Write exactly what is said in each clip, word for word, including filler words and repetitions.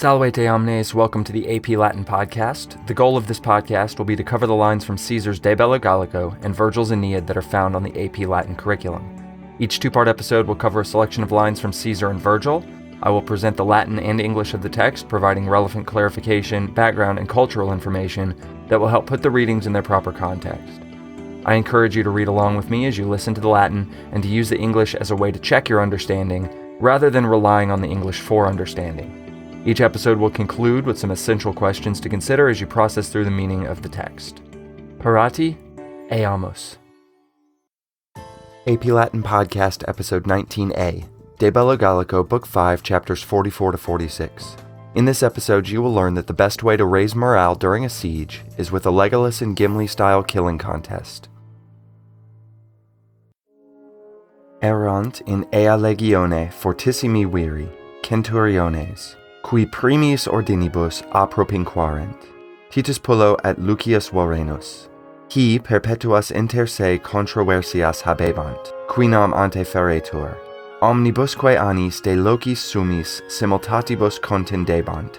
Salvete omnes, welcome to the A P Latin podcast. The goal of this podcast will be to cover the lines from Caesar's De Bello Gallico and Virgil's Aeneid that are found on the A P Latin curriculum. Each two-part episode will cover a selection of lines from Caesar and Virgil. I will present the Latin and English of the text, providing relevant clarification, background, and cultural information that will help put the readings in their proper context. I encourage you to read along with me as you listen to the Latin and to use the English as a way to check your understanding, rather than relying on the English for understanding. Each episode will conclude with some essential questions to consider as you process through the meaning of the text. Parati, eamus. A P Latin Podcast, Episode nineteen A, De Bello Gallico, Book five, Chapters forty-four to forty-six. In this episode, you will learn that the best way to raise morale during a siege is with a Legolas and Gimli-style killing contest. Erant in ea legione fortissimi viri, centuriones, qui primis ordinibus apropinquarent, Titus Pullo et Lucius Vorenus. Hi perpetuas inter se controversias habebant, quinam ante feretur, omnibusque annis de locis summis simultatibus contendebant.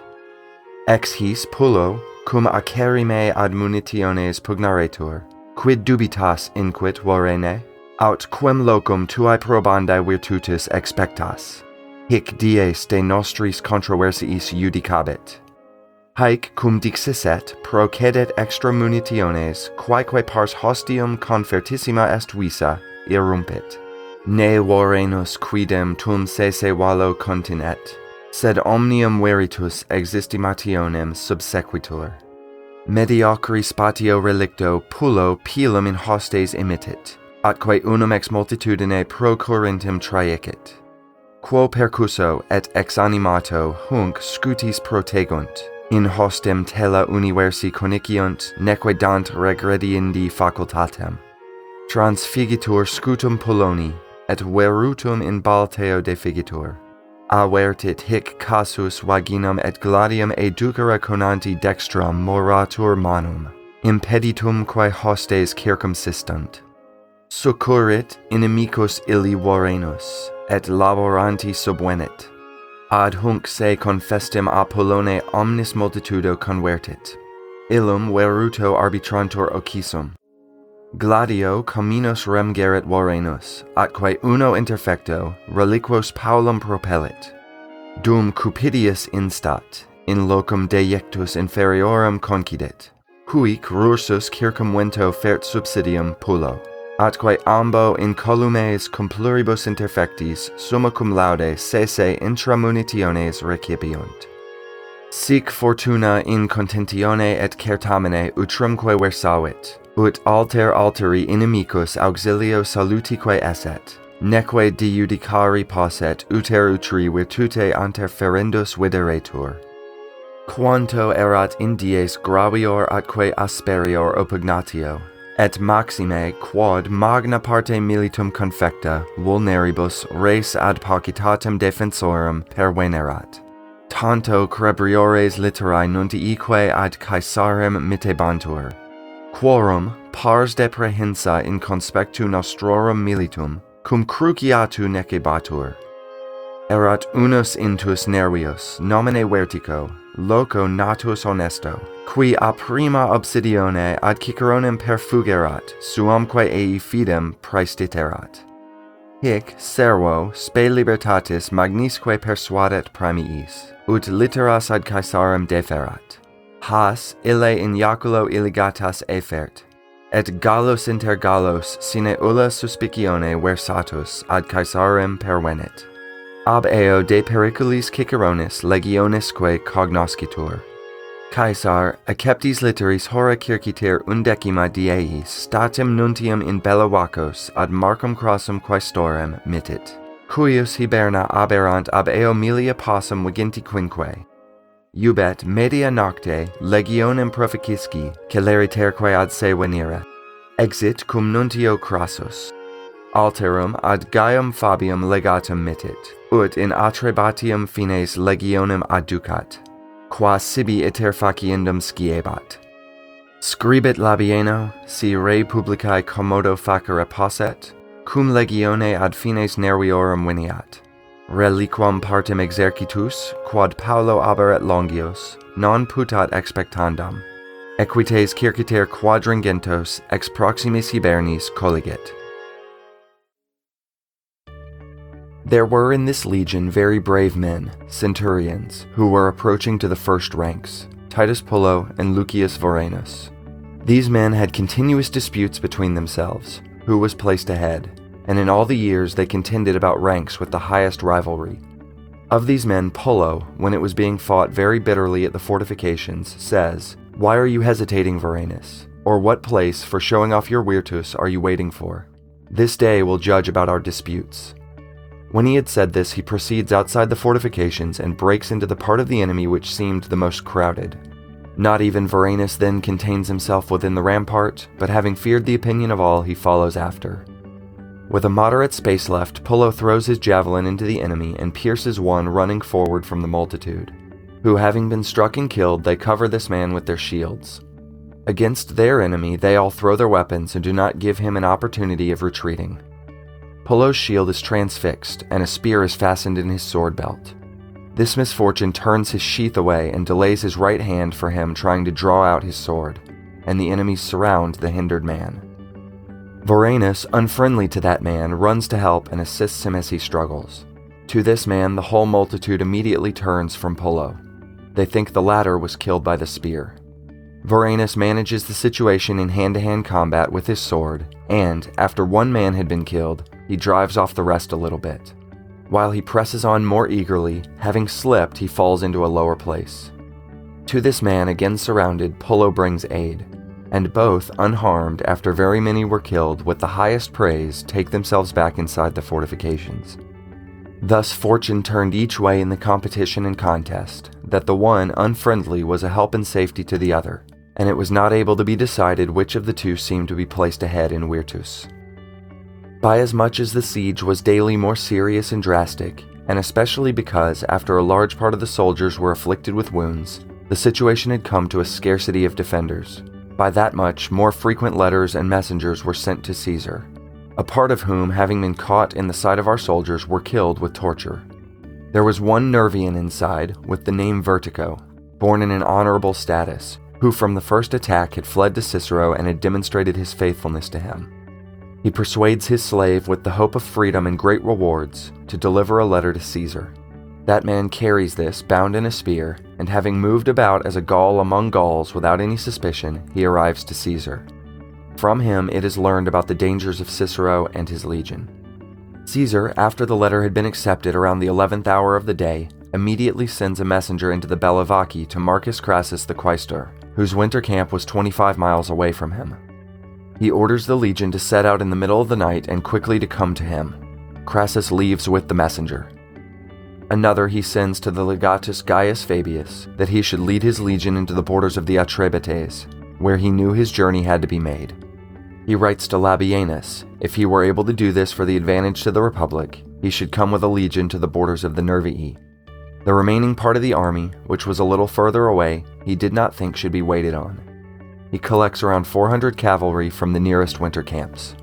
Ex his Pullo, cum acerrime ad munitiones pugnaretur, quid dubitas inquit Vorene? Aut quem locum tuae probandae virtutis expectas, hic dies de nostris controversiis judicabit. Haec cum dixisset procedet extra munitiones, quaeque pars hostium confertissima est visa, irrumpit. Ne Vorenus quidem tum sese valo continet, sed omnium veritus existimationem subsequitur. Mediocri spatio relicto Pullo pilum in hostes imitit, atque unum ex multitudine pro Corinthum traecit. Quo percusso et ex animato hunc scutis protegunt, in hostem tela universi coniciunt, neque dant regrediendi facultatem. Transfigitur scutum Pulloni, et verutum in balteo defigitur. Avertit hic casus vaginam et gladium educere conanti dextram moratur manum, impeditum quae hostes circumsistunt. Succurrit inimicus illi Vorenus, et laboranti subvenit. Ad hunc se confestim a Pullone omnis multitudo convertit. Illum veruto arbitrantur occisum. Gladio comminos rem gerit Vorenus, atque uno interfecto reliquos Paulum propellit. Dum Cupidius instat, in locum dejectus inferiorum concidit. Huic rursus circumvento fert subsidium Pullo. Atque ambo in columes cum pluribus interfectis summa cum laude sese intramunitiones recipiunt. Sic fortuna in contentione et certamine utrumque versavit, ut alter alteri inimicus auxilio salutique esset, neque diudicari posset uter utri virtute interferendus videretur. Quanto erat in dies gravior atque asperior oppugnatio, et maxime quod magna parte militum confecta vulneribus res ad pacitatem defensorum pervenerat. Tanto crebriores literae nuntiique ad Caesarem mittebantur. Quorum pars deprehensa in conspectu nostrorum militum, cum cruciatu necebatur. Erat unus intus nervius, nomine vertico, loco natus honesto, qui a prima obsidione ad Ciceronem perfugerat, suamque ei fidem praestiterat. Hic servo spe libertatis magnisque persuadet primiis, ut litteras ad Caesarem deferat. Has ille in jaculo illigatas effert, et Gallus inter Gallos sine ulla suspicione versatus ad Caesarem pervenit. Ab eo de periculis Ciceronis legionisque cognoscitur. Caesar, acceptis litteris hora circiter undecima diei statim nuntium in Bellovacos ad Marcum Crossum quaestorem mittit, cuius hiberna aberant ab eo milia possum viginti quinque. Iubet media nocte legionem proficisci celeriterque ad se venire. Exit cum nuntio crassus. Alterum ad Gaium Fabium legatum mittit, ut in atrebatium fines legionem adducat, qua sibi iter faciendum sciebat. Scribit Labieno, si re publicae commodo facere posset, cum legione ad fines nerviorum veniat. Reliquam partem exercitus, quod Paulo aberat longios, non putat expectandam, equites circiter quadringentos ex proximis Hibernis colligit. There were in this legion very brave men, centurions, who were approaching to the first ranks, Titus Pullo and Lucius Vorenus. These men had continuous disputes between themselves, who was placed ahead, and in all the years they contended about ranks with the highest rivalry. Of these men, Pullo, when it was being fought very bitterly at the fortifications, says, "Why are you hesitating, Vorenus? Or what place for showing off your virtus are you waiting for? This day will judge about our disputes." When he had said this, he proceeds outside the fortifications and breaks into the part of the enemy which seemed the most crowded. Not even Vorenus then contains himself within the rampart, but having feared the opinion of all, he follows after. With a moderate space left, Pullo throws his javelin into the enemy and pierces one running forward from the multitude, who having been struck and killed, they cover this man with their shields. Against their enemy, they all throw their weapons and do not give him an opportunity of retreating. Pullo's shield is transfixed, and a spear is fastened in his sword belt. This misfortune turns his sheath away and delays his right hand for him trying to draw out his sword, and the enemies surround the hindered man. Vorenus, unfriendly to that man, runs to help and assists him as he struggles. To this man, the whole multitude immediately turns from Pullo. They think the latter was killed by the spear. Vorenus manages the situation in hand-to-hand combat with his sword, and, after one man had been killed, he drives off the rest a little bit. While he presses on more eagerly, having slipped, he falls into a lower place. To this man, again surrounded, Pullo brings aid, and both, unharmed after very many were killed, with the highest praise, take themselves back inside the fortifications. Thus fortune turned each way in the competition and contest, that the one unfriendly was a help and safety to the other, and it was not able to be decided which of the two seemed to be placed ahead in virtus. By as much as the siege was daily more serious and drastic, and especially because, after a large part of the soldiers were afflicted with wounds, the situation had come to a scarcity of defenders, by that much more frequent letters and messengers were sent to Caesar, a part of whom, having been caught in the sight of our soldiers, were killed with torture. There was one Nervian inside, with the name Vertico, born in an honorable status, who from the first attack had fled to Cicero and had demonstrated his faithfulness to him. He persuades his slave, with the hope of freedom and great rewards, to deliver a letter to Caesar. That man carries this, bound in a spear, and having moved about as a Gaul among Gauls without any suspicion, he arrives to Caesar. From him it is learned about the dangers of Cicero and his legion. Caesar, after the letter had been accepted around the eleventh hour of the day, immediately sends a messenger into the Bellovaci to Marcus Crassus the quaestor, whose winter camp was twenty-five miles away from him. He orders the legion to set out in the middle of the night and quickly to come to him. Crassus leaves with the messenger. Another he sends to the legatus Gaius Fabius, that he should lead his legion into the borders of the Atrebates, where he knew his journey had to be made. He writes to Labienus, if he were able to do this for the advantage to the Republic, he should come with a legion to the borders of the Nervii. The remaining part of the army, which was a little further away, he did not think should be waited on. He collects around four hundred cavalry from the nearest winter camps.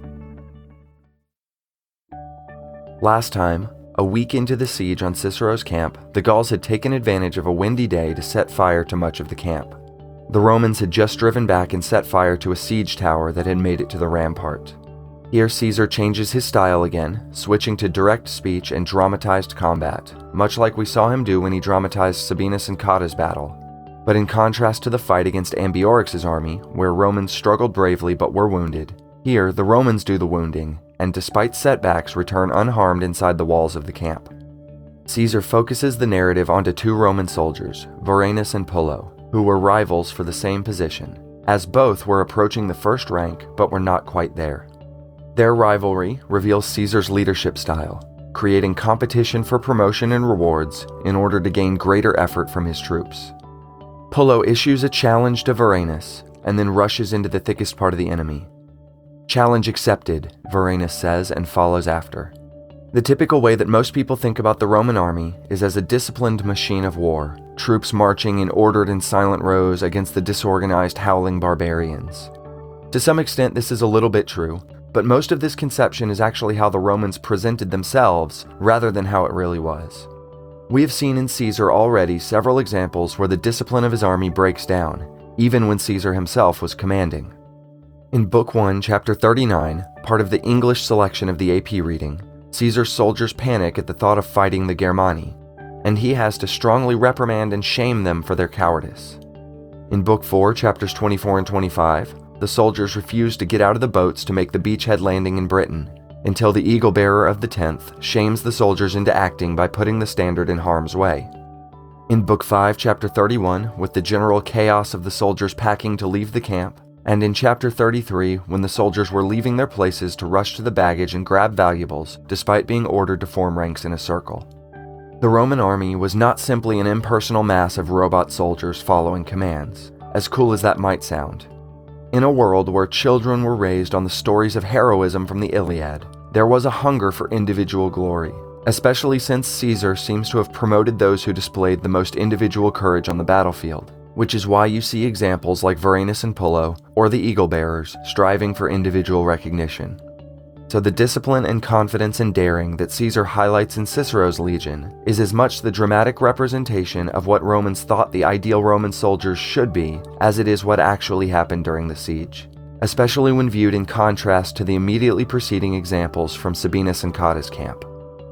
Last time, a week into the siege on Cicero's camp, the Gauls had taken advantage of a windy day to set fire to much of the camp. The Romans had just driven back and set fire to a siege tower that had made it to the rampart. Here Caesar changes his style again, switching to direct speech and dramatized combat, much like we saw him do when he dramatized Sabinus and Cotta's battle. But in contrast to the fight against Ambiorix's army, where Romans struggled bravely but were wounded, here the Romans do the wounding, and despite setbacks return unharmed inside the walls of the camp. Caesar focuses the narrative onto two Roman soldiers, Vorenus and Pullo, who were rivals for the same position, as both were approaching the first rank but were not quite there. Their rivalry reveals Caesar's leadership style, creating competition for promotion and rewards in order to gain greater effort from his troops. Pullo issues a challenge to Vorenus, and then rushes into the thickest part of the enemy. Challenge accepted, Vorenus says, and follows after. The typical way that most people think about the Roman army is as a disciplined machine of war, troops marching in ordered and silent rows against the disorganized, howling barbarians. To some extent, this is a little bit true, but most of this conception is actually how the Romans presented themselves rather than how it really was. We have seen in Caesar already several examples where the discipline of his army breaks down, even when Caesar himself was commanding. In Book one, Chapter thirty-nine, part of the English selection of the A P reading, Caesar's soldiers panic at the thought of fighting the Germani, and he has to strongly reprimand and shame them for their cowardice. In Book four, Chapters twenty-four and twenty-five, the soldiers refuse to get out of the boats to make the beachhead landing in Britain, until the eagle-bearer of the tenth shames the soldiers into acting by putting the standard in harm's way. In Book five, Chapter thirty-one, with the general chaos of the soldiers packing to leave the camp, and in Chapter thirty-three, when the soldiers were leaving their places to rush to the baggage and grab valuables, despite being ordered to form ranks in a circle. The Roman army was not simply an impersonal mass of robot soldiers following commands, as cool as that might sound. In a world where children were raised on the stories of heroism from the Iliad, there was a hunger for individual glory, especially since Caesar seems to have promoted those who displayed the most individual courage on the battlefield, which is why you see examples like Varenus and Pullo, or the eagle-bearers, striving for individual recognition. So the discipline and confidence and daring that Caesar highlights in Cicero's legion is as much the dramatic representation of what Romans thought the ideal Roman soldiers should be as it is what actually happened during the siege, especially when viewed in contrast to the immediately preceding examples from Sabinus and Cotta's camp.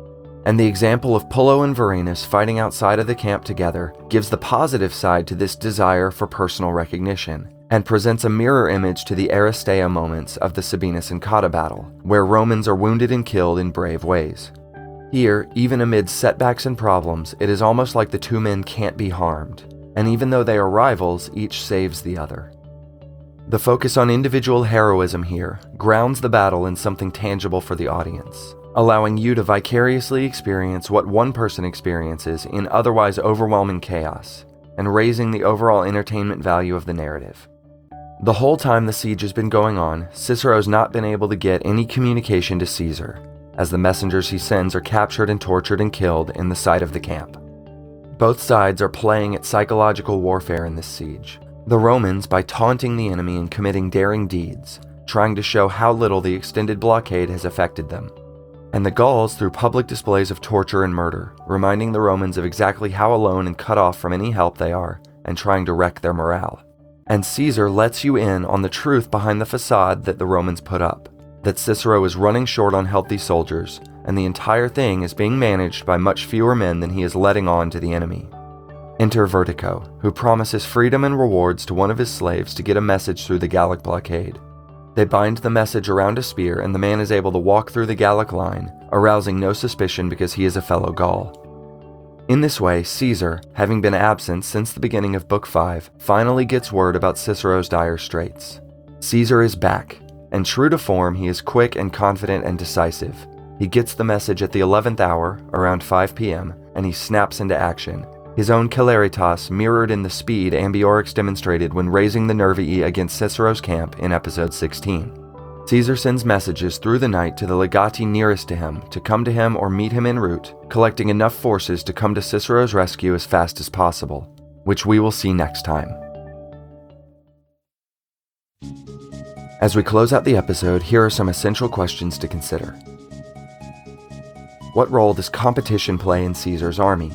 And the example of Pullo and Varenus fighting outside of the camp together gives the positive side to this desire for personal recognition, and presents a mirror image to the Aristeia moments of the Sabinus and Cotta battle, where Romans are wounded and killed in brave ways. Here, even amid setbacks and problems, it is almost like the two men can't be harmed, and even though they are rivals, each saves the other. The focus on individual heroism here grounds the battle in something tangible for the audience, allowing you to vicariously experience what one person experiences in otherwise overwhelming chaos, and raising the overall entertainment value of the narrative. The whole time the siege has been going on, Cicero has not been able to get any communication to Caesar, as the messengers he sends are captured and tortured and killed in the sight of the camp. Both sides are playing at psychological warfare in this siege. The Romans by taunting the enemy and committing daring deeds, trying to show how little the extended blockade has affected them. And the Gauls through public displays of torture and murder, reminding the Romans of exactly how alone and cut off from any help they are, and trying to wreck their morale. And Caesar lets you in on the truth behind the facade that the Romans put up, that Cicero is running short on healthy soldiers, and the entire thing is being managed by much fewer men than he is letting on to the enemy. Enter Vertico, who promises freedom and rewards to one of his slaves to get a message through the Gallic blockade. They bind the message around a spear, and the man is able to walk through the Gallic line, arousing no suspicion because he is a fellow Gaul. In this way, Caesar, having been absent since the beginning of Book five, finally gets word about Cicero's dire straits. Caesar is back, and true to form, he is quick and confident and decisive. He gets the message at the eleventh hour, around five p.m., and he snaps into action, his own celeritas mirrored in the speed Ambiorix demonstrated when raising the Nervii against Cicero's camp in episode sixteen. Caesar sends messages through the night to the legati nearest to him to come to him or meet him en route, collecting enough forces to come to Cicero's rescue as fast as possible, which we will see next time. As we close out the episode, here are some essential questions to consider. What role does competition play in Caesar's army?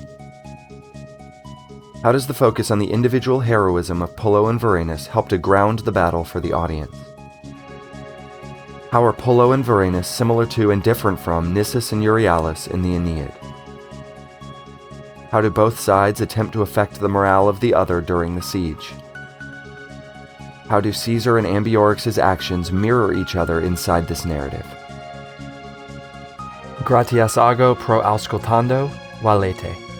How does the focus on the individual heroism of Pullo and Varenus help to ground the battle for the audience? How are Pullo and Varenus similar to and different from Nissus and Euryalus in the Aeneid? How do both sides attempt to affect the morale of the other during the siege? How do Caesar and Ambiorix's actions mirror each other inside this narrative? Gratias ago pro auscultando, valete.